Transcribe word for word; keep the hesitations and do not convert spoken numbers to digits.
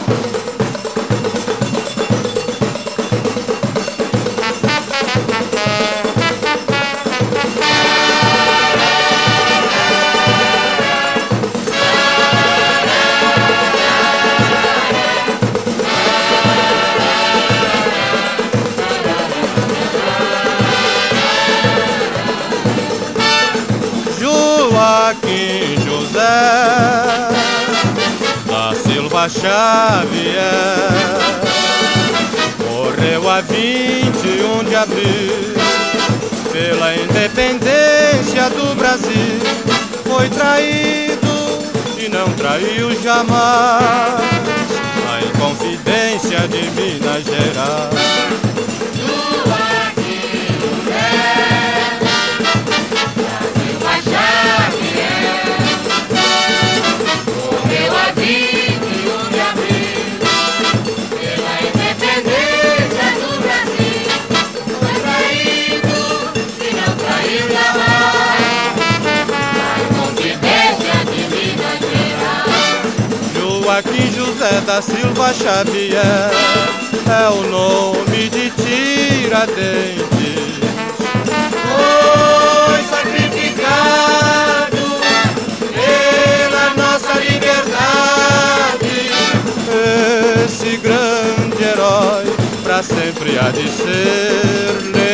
Joaquim José da Silva Xavier morreu a vinte e um de abril pela independência do Brasil. Foi traído e não traiu jamais a Inconfidência de Minas Gerais. Joaquim José da Silva Xavier é o nome de Tiradentes. Foi sacrificado pela nossa liberdade. Esse grande herói pra sempre há de ser